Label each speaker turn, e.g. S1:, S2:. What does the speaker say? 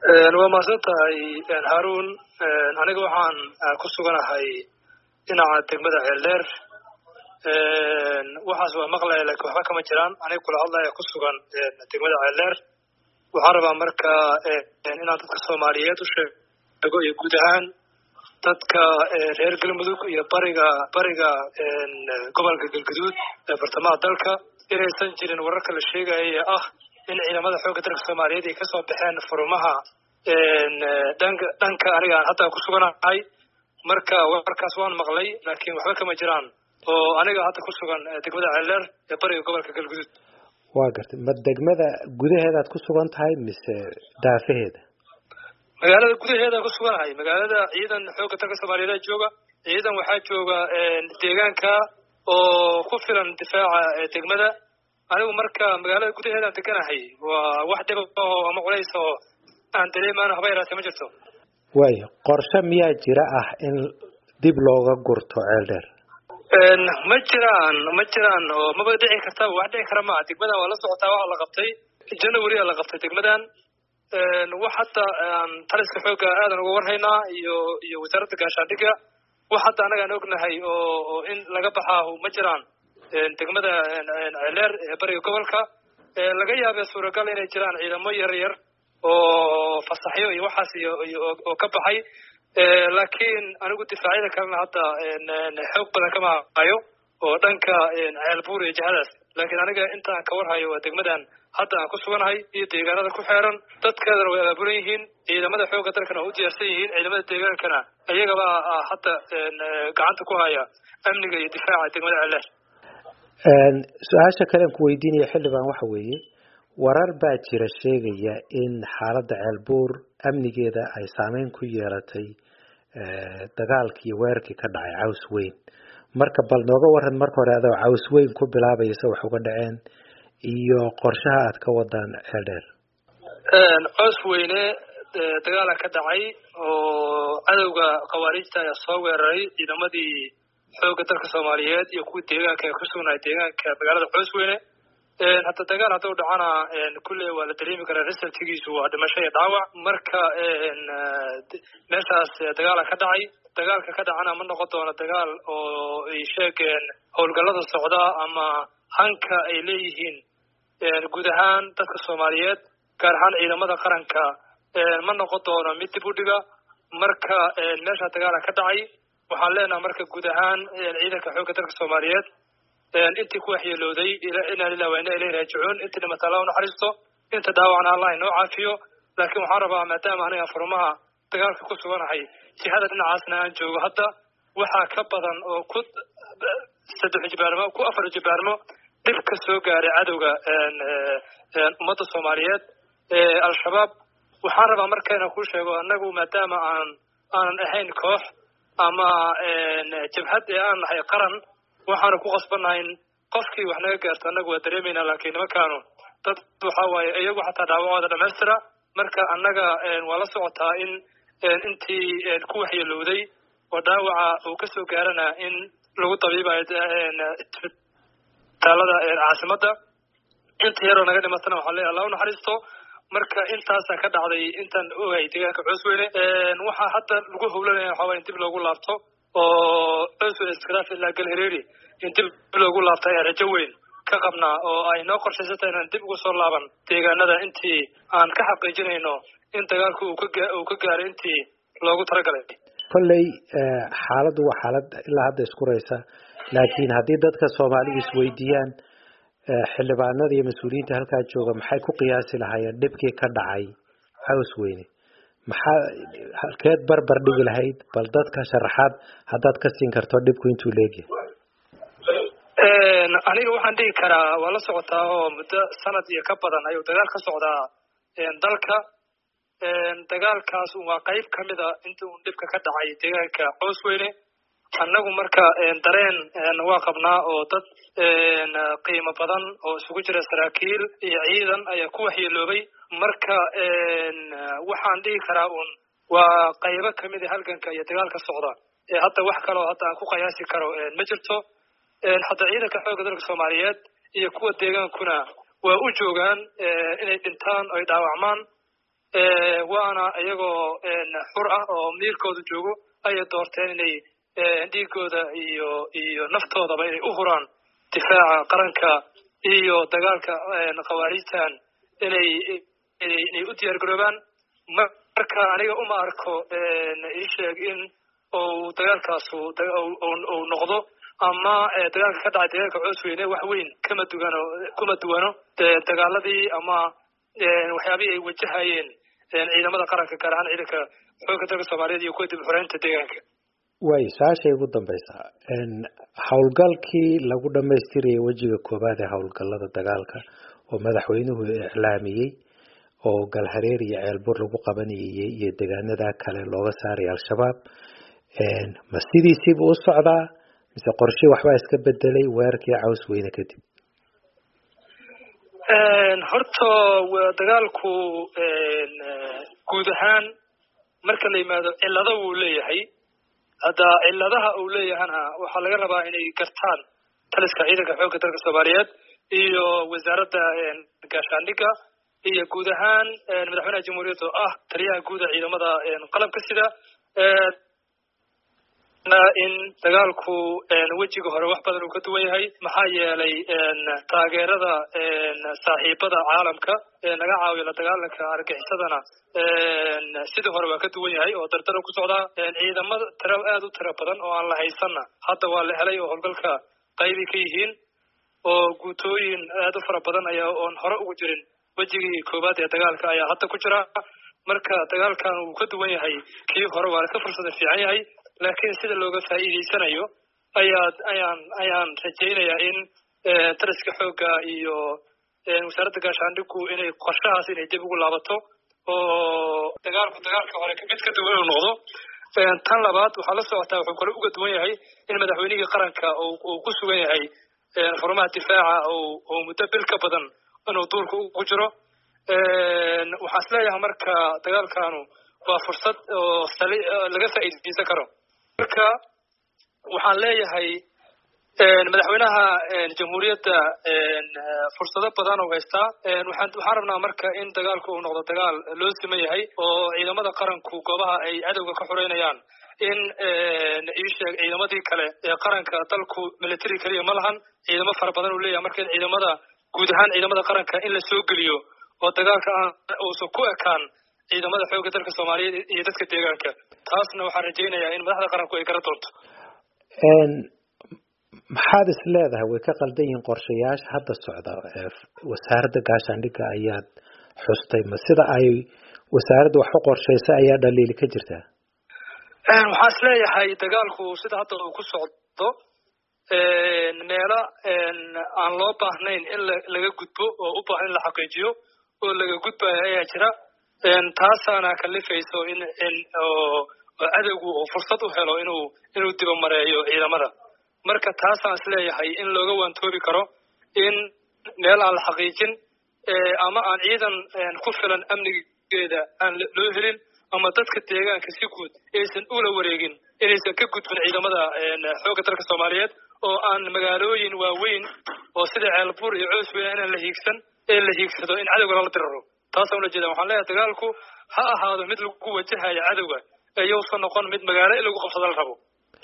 S1: waa mahadsantahay Haruun. Aniga waxaan ku suganahay dhinaca degmada Ceeldheer. Waxaas waa maqlay laakiin waxba kama jiraan. Aniga kula hadlaya ku sugan degmada Ceeldheer. Waxaan rabaa marka inaan dadka Soomaaliyeed u sheego iyo guud ahaan dadka reer Galmudug iyo bariga gobolka Galgaduud ee bartamaha dalka inaysan jirin wararka la sheegaya in ciidamada xoogga dalka Soomaaliyeed ay ka soo baxeen furmaha dhanka aniga aan hadda ku suganahay. Marka warkaas waan maqlay laakiin waxba kama jiraan oo aniga hadda ku sugan degmada Ceeldheer ee bariga gobolka Galgaduud.
S2: waa gartay ma degmada gudaheeda aad ku sugan tahay mise daafaheeda?
S1: magaalada gudaheeda ku suganahay. magaalada ciidan xoogga dalka Soomaaliyeed jooga. ciidan waxaa jooga deegaanka oo ku filan difaaca degmada. anigu marka magaalada gudaheeda deganahay waa wax dhib ama culays oo aan dareemaan haba yaraatee ma jirto.
S2: waayo qorshe miyaa jira in dib looga gurto Ceeldheer?
S1: ma jiraan oo maba dhici karta wax dhici kara ma degmada waa la socotaa waxa la qabtay January la qabtay degmadan. wax hadda taliska xoogga aadan uga warhaynaa iyo wasaaradda gaashaandhigga wax hadda anaga aan ognahay oo in laga baxaa ma jiraan degmada Ceeldheer ee bariga gobolka. laga yaabay suuragal inay jiraan ciidamo yar oo fasaxyo iyo waxaas oo ka baxay laakiin anigu difaacyada kalena hadda xoog badan kama hayo oo dhanka Ceelbuur iyo jihadaas. laakiin aniga intaan ka warhayo waa degmadan hadda aan ku suganahay iyo deegaanada ku xeeran. dadkeedana way abaabulan yihiin, ciidamada xoogga dalkana u diyaarsan yihiin, ciidamada deegaankana ayagaba hadda gacanta ku haya amniga iyo difaaca degmada Ceeldheer.
S2: su-aasha kale aan ku weydiinaya xildhibaan waxa weeye warar baa jira sheegaya in xaaladda Ceelbuur amnigeeda ay saameyn ku yeelatay dagaalkii weerarkii ka dhacay Caws Weyn. marka bal nooga waran marka hore adoo Caws Weyn ku bilaabaysa wax uga dhaceen iyo qorshaha aad ka wadaan Ceeldheer.
S1: Caws Weyne dagaal ka dhacay oo cadawga khawaarijta ayaa soo weeraray ciidamadii xoogga dalka Soomaaliyeed iyo kuwa deegaanka ku sugnaa deegaanka magaalada Caws Weyne. hadda dagaal hadda u dhacana kulli waa la dareemi karaa resultigiisu waa dhimasho iyo dhaawac. marka meeshaas dagaal ka dhacay. dagaalka ka dhacana ma noqon doono dagaal oo ay sheegeen howlgallada socda ama hanka ay leeyihiin guud ahaan dadka Soomaaliyeed gaar ahaan ciidamada qaranka ma noqon doono mid dib u dhiga. marka meesha dagaal ka dhacay waxaan leenahay marka guud ahaan ciidanka xoogga dalka Soomaaliyeed intii ku waxyeelooday inaa lillahi wa inaa ilayhi raajicuun. intii dhimatay Allah u naxariisto, inta dhaawacna Allah inoo caafiyo. laakiin waxaan rabaa maadaama aniga furmaha dagaalka ku suganahay jihada dhinacaasna aan joogo hadda waxaa ka badan oo ku 3 jibaarmo ku 4 jibaarmo dhib ka soo gaaray cadowga ummadda Soomaaliyeed al-shabaab. waxaan rabaa markayna ku sheego anagu maadaama aanan ahayn koox ama jabhad aan nahay qaran waxaan ku qasbanahay qofkii wax naga gaarto anagu waa dareemayna laakiin nimankaanu dad waxa waaye iyagu xataa dhaawacooda dhamaystira. marka anaga waa la socotaa in intii ku waxyeelowday oo dhaawaca uu ka soo gaarana in lagu tabiibayo talada caasimada. inta yaroo naga dhimatana waxaa leeyahay Allah u naxariisto. marka intaas ka dhacday intan oogay deegaanka Caws Weyne. waxaa hadda lagu howlanayaa waxa in dib loogu laabto oo Caws Weyne iskaraaf ilaa Galhareeri in dib loogu laabto ay rajo weyn ka qabnaa oo ay noo qorshaysatay inaan dib ugu soo laaban deegaanada intii aan ka xaqiijinayno in dagaalku uu ka gaaray intii loogu talagalay.
S2: kolley xaaladdu waa xaalad ilaa hadda isku raysa laakiin haddii dadka Soomaaliyeed isweydiiyaan xildhibaanada iyo mas'uuliyiinta halkaa jooga maxay ku qiyaasi lahaayeen dhibkii ka dhacay Caws Weyne maxaa halkeed barbar dhigi lahayd bal dadka sharaxaad haddaad ka siin karto dhibku intuu leeyahay.
S1: aniga waxaan dhihi karaa waa la socotaa oo muddo sanad iyo ka badan ayuu dagaal ka socdaa dalka. dagaalkaas waa qayb kamid ah intii uu dhibka ka dhacay deegaanka Caws Weyne. annagu marka dareen waa qabnaa oo dad qiimo badan oo isugu jira saraakiil iyo ciidan ayaa ku waxyeeloobay. marka waxaan dhihi karaa waa qaybo kamid ah halganka iyo dagaalka socda hadda wax kale oo hadda aan ku qiyaasi karo ma jirto. hadda ciidanka xoogga dalka Soomaaliyeed iyo kuwa deegaankuna waa u joogaan inay dhintaan oo ay dhaawacmaan. waana iyagoo xur ah oo miirkooda joogo ayay doorteen inay dhiigooda iyo naftoodaba inay u huraan difaaca qaranka iyo dagaalka khawaarijtan inay u diyaargaroobaan. marka aniga uma arko ii sheeg in uu dagaalkaasu uu noqdo ama dagaalka ka dhacay deegaanka Coosweyne wax weyn kuma duwano dagaaladii ama waxyaabihii ay wajahayeen ciidamada qaranka gaar ahaan ciidanka xoogga dalka Soomaaliyeed iyo kuwa dib u xoreynta deegaanka.
S2: way saashay ugu dambaysaa howlgalkii lagu dhameystirayay wajiga koobaad ee howlgallada dagaalka oo madaxweynuhu iclaamiyey oo galhareer iyo ceelbuur lagu qabanayay iyo deegaanada kale looga saaray al-shabaab ma sidiisiiba u socdaa mise qorshe waxba iska bedelay weerarkii Coosweyne kadib?
S1: horta dagaalku guud ahaan marka la yimaado cilado uu leeyahay hadda ciladaha uu leeyahana waxaa laga rabaa inay gartaan taliska ciidanka xoogga dalka Soomaaliyeed iyo wasaaradda gaashaandhigga iyo guud ahaan madaxweynaha jamhuuriyadda oo ah taliyaha guud ee ciidamada qalabka sida in dagaalku wejiga hore wax badan uu ka duwan yahay maxaa yeelay taageerada saaxiibada caalamka naga caawiya la dagaalanka argagixisadana sidii hore waa ka duwan yahay oo dardar ku socdaa. ciidamada aad u tiro badan oo aan la haysanna hadda waa la helay oo howlgalka qaybi ka yihiin oo guutooyin aad u fara badan ayaa oon hore ugu jirin wejigii koobaad ee dagaalka ayaa hadda ku jira. marka dagaalkan uu ka duwan yahay kii hore waa ka fursad fiican yahay laakiin sida looga faa'iideysanayo ayaan rajaynayaa in taliska xoogga iyo wasaaradda gaashaandhiggu inay qorshahaas inay dib ugu laabato oo dagaalka hore mid ka duwan uu noqdo. tan labaad waxaa la socotaa wuxuu kale uga duwan yahay in madaxweynihii qaranka uu ku sugan yahay xarumaha difaaca oo muddo bil ka badan inuu duulka ugu jiro. waxaan isleeyahay marka dagaalkanu waa fursad oo laga faa'iideysan karo. marka waxaan leeyahay madaxweynaha jamhuuriyadda fursado badan oo haystaa. waxaan rabnaa marka in dagaalku uu noqdo dagaal loo siman yahay oo ciidamada qaranku goobaha ay cadowga ka xoreynayaan in ii sheeg ciidamadii kale ee qaranka dalku military kaliya ma lahan ciidamo fara badan uu leeyahay marka in ciidamada guud ahaan ciidamada qaranka in la soo geliyo oo dagaalka uusan ku ekaan ciidamada xoogga dalka Soomaaliyeed iyo dadka deegaanka. taasna waxaan rajaynayaa in madaxda qaranku ay garan doonto.
S2: maxaad is leedahay way ka qaldan yihiin qorshayaasha hadda socda wasaaradda gaashaandhigga ayaad xustay ma sida ay wasaaradda wax u qorshaysay ayaa dhaliil ka jirtaa?
S1: waxaan is leeyahay dagaalku sida hadda uu ku socdo meelo aan loo baahnayn in laga gudbo oo u baahan in la xaqiijiyo oo laga gudbayo ayaa jira. taasaana kalifayso in cadowgu uu fursad u helo inuu dibamareeyo ciidamada. marka taasaan is leeyahay in looga waantoobi karo in meel aan la xaqiijin ama aan ciidan ku filan amnigeeda aan loo helin ama dadka deegaanka si guud aysan ula wareegin inaysan ka gudbin ciidamada xoogga dalka Soomaaliyeed oo aan magaalooyin waaweyn oo sida ceelbuur iyo Coosweyne inaan la hiigsan ee la hiigsado in cadowga lala diriro. taasaan ula jeedaa. waxaan leeyahay dagaalku ha ahaado mid lagu wajahayo cadowga ayuusan noqon mid magaalo in lagu qabsado la rabo.